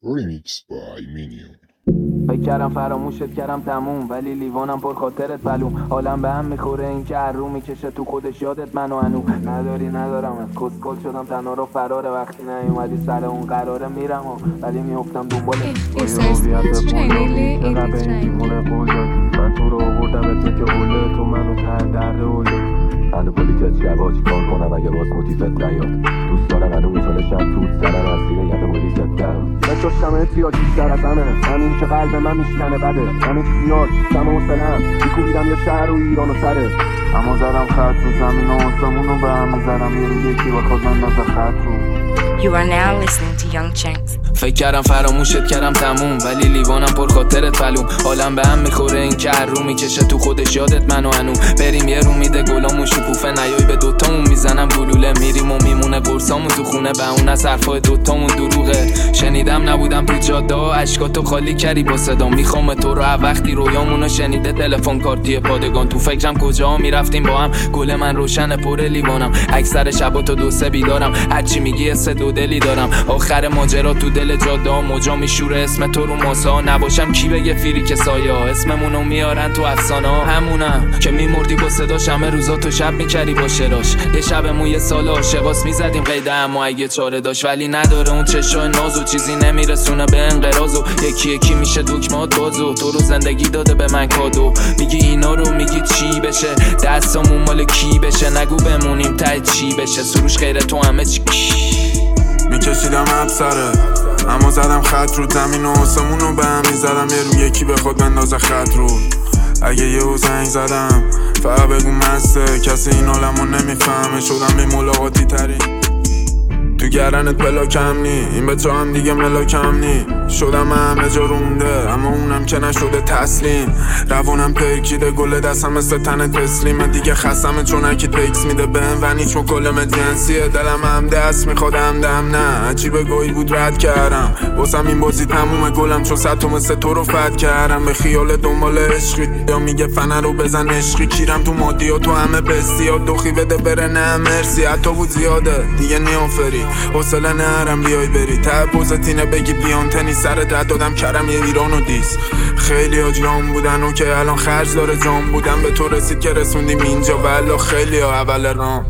Remix by Minion. فکر کردم فراموشت کردم تموم، ولی لیوانم پر خاطرت بلوم. حالم به هم میخوره این که هر رو میکشه تو خودش یادت منو هنو نداری. ندارم از کسکل شدم تنها رو فراره، وقتی نیومدی سر اون قراره میرم ولی میافتم دنبال هویت پولادی. چقدر به این دیوونه قول دادی، من تو رو آوردم تو که قوله تو منو ته دره اولادی. هنو پلیتت جوا چی کار کنم اگه باز موتیفت نیاد. دوست دارم هنو میچالشم توت سرم از زیر یقه پلیست درد. بچاشتم احتیاج بیشتر از همه، همین که قلب من میشکنه بده. همه چی زیاد کم و حوصله‌ام، میکوبیدم یه شهر و ایران و سره. اما زدم خط رو زمین و آسمون رو به هم میزدم، یه روی یکی بخواد من نازه خط رو. You are now listening to Young Chunks. فکر کردم فراموشت کردم تموم، ولی لیوانم پر خاطرت پلوم. حالم به هم میخوره این که هر رو میکشه تو خودش یادت منو هنو. بریم یه رو میده گلامون شکوفه، نیای به دوتامون میزنم گلوله. میریم و میمونه قرصامون تو خونه، به اون از حرفای دوتامون دروغه. شنیدم نبودم تو جاده ها، اشکاتو خالی کردی با صدا. میخوام تو رو وقتی رویامونو شنیده تلفن کارتی پادگان. تو فکرم کجا میرفتیم با هم، گل من روشن پر لیوانم. اکثر شبا تو دو سه بیدارم، هرچی میگی سه دو دلی دارم. آخر ماجرا تو دل جاده ها موجا میشوره اسم تو رو ماسا. نباشم کی بگه فیری که سایه ها اسممونو میارن تو افسانه ها. همونم که میمردی با صداش، همه روزا تو شب میکردی با شراش. یه شبمون یه سال عاشقاس میزدیم قیده، اما اگه چاره داشت. ولی نداره اون چشای نازو، چیزی نمیرسونه به انقراض. یکی یکی میشه دکمات بازو، تو رو زندگی داده به من کادو. میگی اینا رو میگی چی بشه، دستامون مال کی بشه. نگو بمونیم ته چی بشه، سروش غیر تو همه چی میکشیدم ابسره، اما زدم خط رو زمین و آسمون رو به هم میزدم. یه رو یکی به خود بندازه خط رو. اگه یه زنگ زدم فقط بگو مسته، کسی این عالمو نمیفهمه. شدم بی ملاقاتی ترین تو گردنت بلاکم نی، این به تو هم دیگه ملاکم نی. شدم همه جا رونده، اما اونم که نشده تسلیم. روانم پیکیده گل دستم مثل تن تسلیمه. دیگه خستمه چون اکی تکس میده بهم و نیچ مکلم جنسیه. دلم هم دست میخواد همدم نه، عجیبه گویی بود رد کردم. واسم این بازی تمومه گلم، چون صد مثل تو رو فد کردم. به خیال دنبال عشقی یا میگه فنه رو بزن عشقی. کیرم تو مادی و تو همه بستی ها، دوخی بده بره نه مرسی. حتی بود زیاده دیگه نیافری، حوصله نرم بیای بری. ته پوزتینه بگی بیان تنی سرت رد دادم کرم یه ایران و دیس. خیلی اجرام بودن و که الان خرج داره جام بودن. به تو رسید که رسوندیم اینجا، ولی خیلی ها اول رام.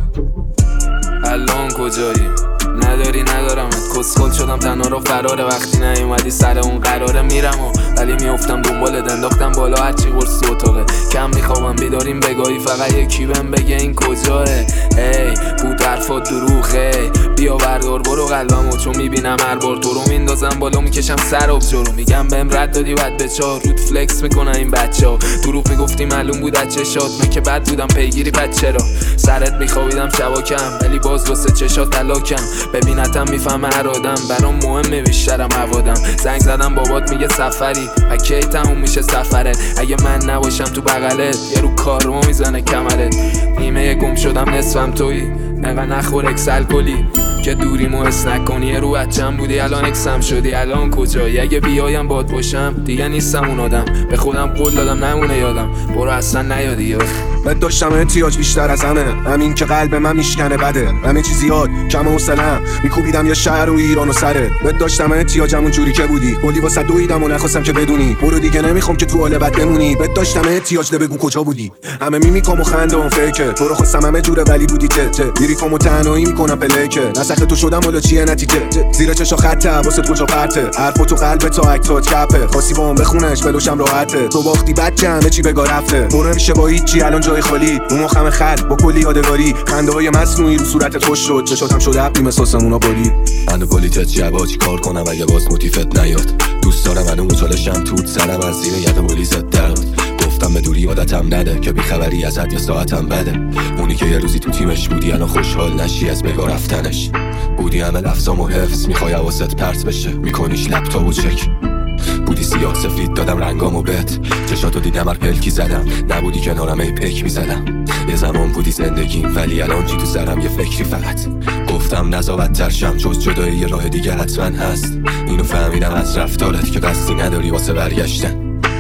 الان کجایی؟ نداری ندارمت، کسخل شدم تنها رو فراره. وقتی نیومدی سر اون قراره میرم ولی میافتم دنبالت. انداختم بالا هرچی قرص تو اتاقه، کم میخوابم بیداریم بگاهی. فقط یکی بهم بگه این کجاه. ای بود حرفات دروغه، بیا بردار برو قلبمو. چون میبینم هر بار تو رو میندازم بالا، میکشم سر آبجو رو. میگم بهم رد دادی بعد به چار رود فلکس میکنن این بچه ها. دروغ میگفتی معلوم بود از چشات، من که بد بودم پیگیری بد چرا. سرت میخوابیدم شباکم، ولی باز واسه چشات طلاکم. ببینتم میفهمه هر آدم، برام مهمه بیشترم موادم. زنگ زدم بابات میگه سفری، کی تموم میشه سفره. اگه من نباشم تو بغلت، یه رو کارو میزنه کمرت. نیمه گم شدم نصفم تویی، نقا نخور اکسل کلی که دوریمو حس نکنی. یه رو بچم بودی الان اکسم شدی، الان کجایی؟ اگه بیایم باد باشم دیگه نیستم اون آدم. به خودم قول دادم نمونه یادم، برو اصلا نیادی. من داشتم احتیاج بیشتر از همه، همین که قلب من میشکنه بده. همه چی زیاد کم و حوصله‌ام، میکوبیدم یه شهر و ایران و سره. من داشتم احتیاجم اونجوری که بودی، کلی واسه دویدم و نخواستم که بدونی. برو دیگه نمیخوام که تو حال بد بمونی. من داشتم احتیاج ده بگو کجا بودی. همه میمیکام و خنده و فیکه، تو رو خواستم همه جوره ولی بودی که میریکام و تنهایی میکنم پلیکه. نسخ تو شدم حالا چیه نتیجه؟ زیر چشا خطه واسه کجا پرته. حرفو تو قلب تا اکتات کپه، خواستی با هم بخونش بلوشم راحته. تو باختی بچه همه چی بگا رفته، برو نمیشه با هیچی الان جای خالی. رو مخم خط با کلی یادگاری، خنده های مصنوعی رو صورتت خوش شد. چشاتم شده عقلی مساسمونا بالید. هنو پلیتت جوا چی کار کنم اگه باز موتیفت نیاد. دوست دارم هنو میچالشم توت سرم از زیر یقه پلیست درد. گفتم به دوری عادتم نده که بیخبری ازت یا ساعتم بده. اونی که یه روزی تو تیمش بودی الان خوشحال نشی از بگا رفتنش. بودی همه لفظام و حفظ، میخوای حواست پرت بشه، میکنیش لپتاپ و چک. بودی سیاه سفید دادم رنگامو بهت، چشاتو دیدم هر پلکی زدم. نبودی کنارم ای پک میزدم. یه زمان بودی زندگیم، ولی الان چی تو سرم یه فکری فقط. گفتم نزا ترشم، جز جدایی یه راه دیگه حتما هست. اینو فهمیدم از رفتارت که قصدی نداری واسه برگشتن.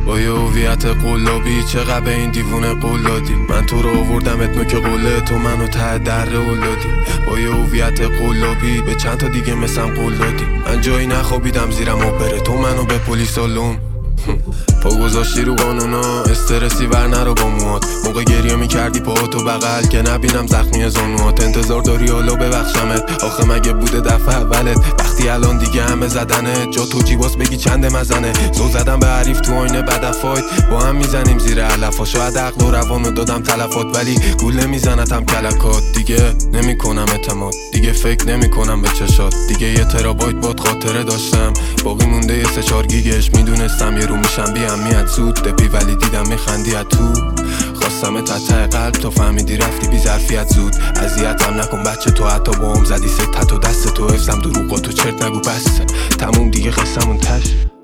با یه هویت قلابی چقدر به این دیوونه قول دادی. من تو رو آوردم نوک قله، تو منو ته در قول دادی. با یه هویت قلابی به چند تا دیگه مثلم قول دادی. من جایی نخوابیدم زیرم بره، تو منو به پلیس آلوم پا گذاشتی رو قانونا، استرسی ور نرو با موات. موقع گریه میکردی پاهاتو بغل که نبینم زخمی زانوات. انتظار داری حالا ببخشمت، آخه مگه بوده دفعه اولت؟ وقتی الان دیگه همه زدنه، جا تو جیباس بگی چنده مزنه. زو زدم به حریف تو آینه بدفایت، با هم میزنیم زیر علفا. شاید عقل و روانو دادم تلفات، ولی گول نمیزنتم کلکات. دیگه نمیکنم اعتماد، دیگه فکر نمیکنم به چشات. دیگه یه ترابایت باد خاطره داشتم، باقی مونده یه 3-4 گیگش. میدونستم یه رو میشم بی اهمیت زود دپی، ولی دیدم میخندی از تو. خواستم ته قلب تا فهمیدی رفتی بی ظرفیت زود. اذیتم نکن بچه، تو حتی با هم زدی ست و دست تو حفظم دروغاتو چرت نگو بس. تموم دیگه قصمون تش.